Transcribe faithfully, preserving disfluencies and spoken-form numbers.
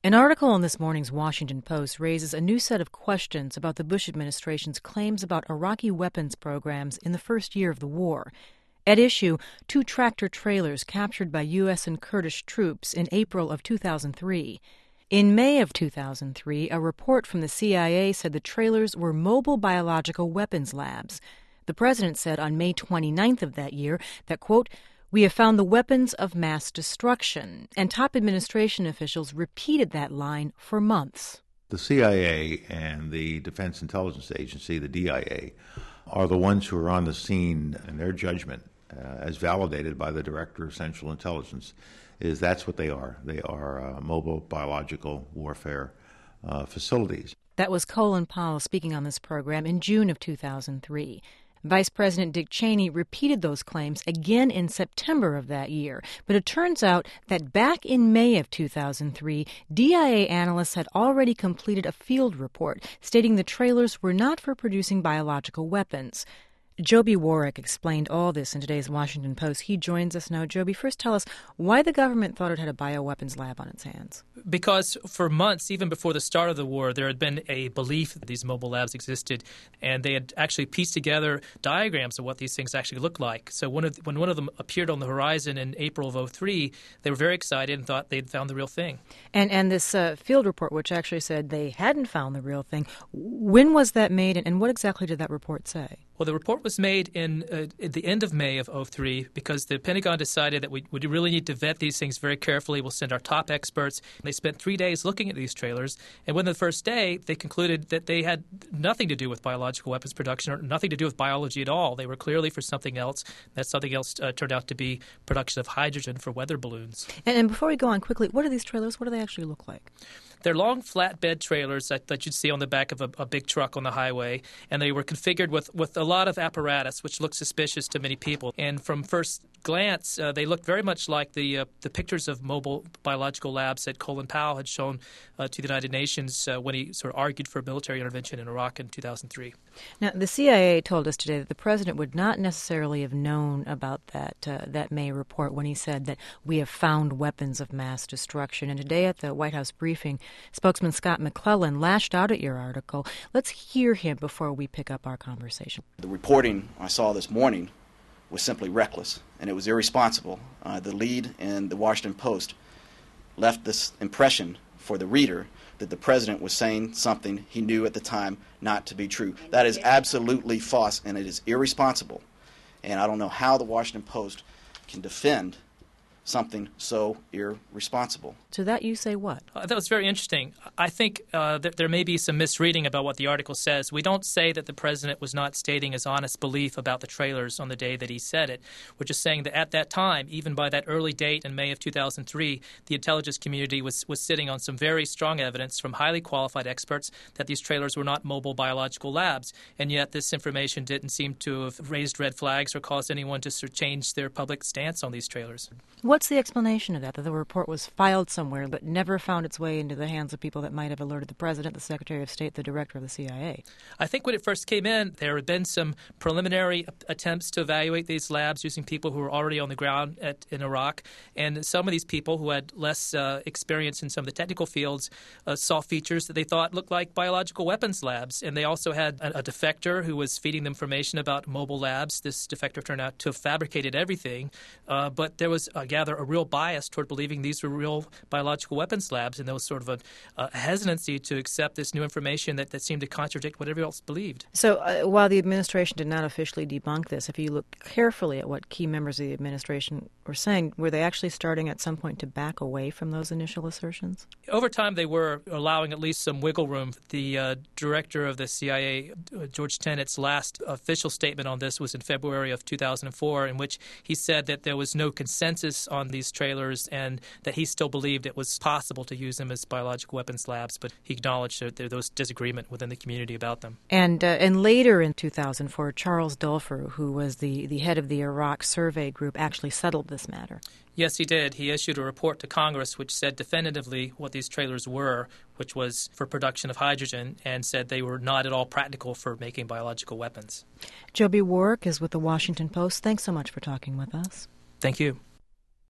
An article in this morning's Washington Post raises a new set of questions about the Bush administration's claims about Iraqi weapons programs in the first year of the war. At issue, two tractor-trailers captured by U S and Kurdish troops in April of two thousand three. In May of two thousand three, a report from the C I A said the trailers were mobile biological weapons labs. The president said on May twenty-ninth of that year that, quote, "We have found the weapons of mass destruction," and top administration officials repeated that line for months. The C I A and the Defense Intelligence Agency, the D I A, are the ones who are on the scene, and their judgment, uh, as validated by the Director of Central Intelligence, is that's what they are. They are uh, mobile biological warfare uh, facilities. That was Colin Powell speaking on this program in June of two thousand three. Vice President Dick Cheney repeated those claims again in September of that year. But it turns out that back in May of two thousand three, D I A analysts had already completed a field report stating the trailers were not for producing biological weapons. Joby Warrick explained all this in today's Washington Post. He joins us now. Joby, first tell us why the government thought it had a bioweapons lab on its hands. Because for months, even before the start of the war, there had been a belief that these mobile labs existed, and they had actually pieced together diagrams of what these things actually looked like. So one of, when one of them appeared on the horizon in April of oh three, they were very excited and thought they'd found the real thing. And and this uh, field report, which actually said they hadn't found the real thing, when was that made, and what exactly did that report say? Well, the report was made in uh, at the end of May of oh three because the Pentagon decided that we, we really need to vet these things very carefully. We'll send our top experts. They spent three days looking at these trailers, and within the first day, they concluded that they had nothing to do with biological weapons production or nothing to do with biology at all. They were clearly for something else. That something else uh, turned out to be production of hydrogen for weather balloons. And, and before we go on quickly, what are these trailers? What do they actually look like? They're long flatbed trailers that, that you'd see on the back of a, a big truck on the highway, and they were configured with, with a lot of apparatus, which looked suspicious to many people. And from first glance, uh, they looked very much like the uh, the pictures of mobile biological labs that Colin Powell had shown uh, to the United Nations uh, when he sort of argued for military intervention in Iraq in two thousand three. Now, the C I A told us today that the president would not necessarily have known about that uh, that May report when he said that we have found weapons of mass destruction. And today at the White House briefing, spokesman Scott McClellan lashed out at your article. Let's hear him before we pick up our conversation. The reporting I saw this morning was simply reckless, and it was irresponsible. Uh, the lead in the Washington Post left this impression for the reader that the president was saying something he knew at the time not to be true. That is absolutely false, and it is irresponsible. And I don't know how the Washington Post can defend something so irresponsible. To that you say what? Uh, that was very interesting. I think uh, that there may be some misreading about what the article says. We don't say that the president was not stating his honest belief about the trailers on the day that he said it. We're just saying that at that time, even by that early date in May of two thousand three, the intelligence community was, was sitting on some very strong evidence from highly qualified experts that these trailers were not mobile biological labs. And yet this information didn't seem to have raised red flags or caused anyone to sort of change their public stance on these trailers. What's the explanation of that, that the report was filed somewhere but never found its way into the hands of people that might have alerted the president, the Secretary of State, the director of the C I A? I think when it first came in, there had been some preliminary attempts to evaluate these labs using people who were already on the ground at, in Iraq. And some of these people who had less uh, experience in some of the technical fields uh, saw features that they thought looked like biological weapons labs. And they also had a, a defector who was feeding them information about mobile labs. This defector turned out to have fabricated everything. Uh, but there was, I gather, a real bias toward believing these were real biological weapons labs, and there was sort of a, a hesitancy to accept this new information that, that seemed to contradict what everyone else believed. So uh, while the administration did not officially debunk this, if you look carefully at what key members of the administration were saying, were they actually starting at some point to back away from those initial assertions? Over time, they were allowing at least some wiggle room. The uh, director of the C I A, uh, George Tenet's last official statement on this was in February of two thousand four, in which he said that there was no consensus on these trailers and that he still believed it was possible to use them as biological weapons labs, but he acknowledged that there was disagreement within the community about them. And uh, and later in two thousand four, Charles Dulfer, who was the, the head of the Iraq Survey Group, actually settled this matter. Yes, he did. He issued a report to Congress which said definitively what these trailers were, which was for production of hydrogen, and said they were not at all practical for making biological weapons. Joby Warrick is with the Washington Post. Thanks so much for talking with us. Thank you.